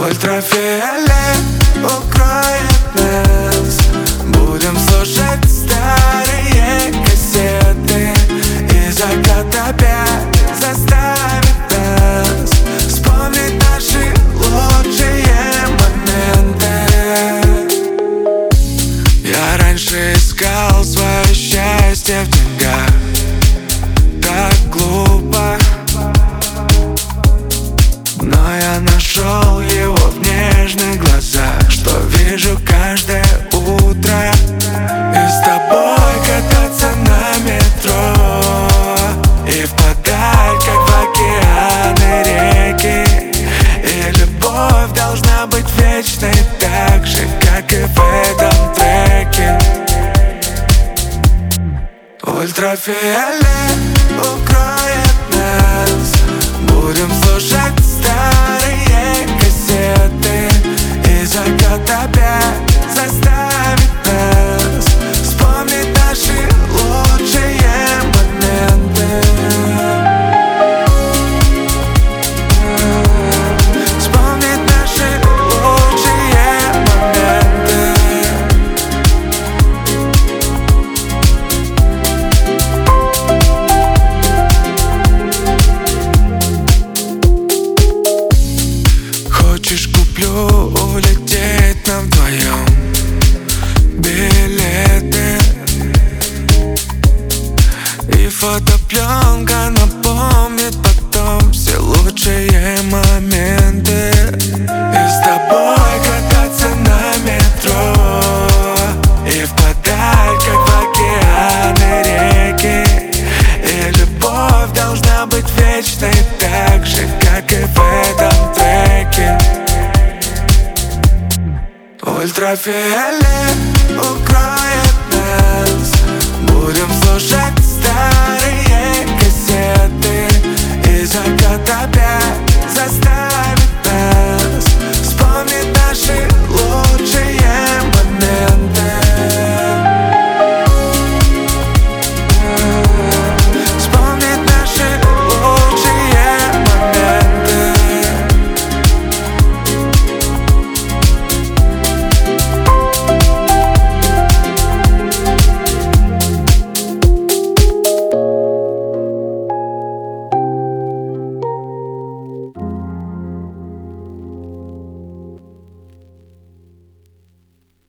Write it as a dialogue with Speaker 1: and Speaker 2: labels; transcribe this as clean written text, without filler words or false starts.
Speaker 1: Ультрафиолет укроет нас. Будем слушать старые кассеты, и закат опять заставит нас вспомнить наши лучшие моменты. Я раньше искал свое счастье в деньгах, так глупо, но я нашел его в нежных глазах, что вижу каждое утро. И с тобой кататься на метро, и впадать, как в океаны, реки. И любовь должна быть вечной, так же, как и в этом треке. Ультрафиолет укроет нас. Будем слушать старые кассеты, и закат опять заставит нас вспомнить наши лучшие моменты. Вспомнить наши лучшие моменты. Хочешь, куплю улететь нам вдвоем билеты, и фотопленка напомнит потом все лучшие моменты. И с тобой кататься на метро, и впадать, как в океаны, реки. И любовь должна быть вечной, так же, как и в этом треке. Ультрафиолет укроет нас. Будем слушать старые кассеты, и закат опять заставит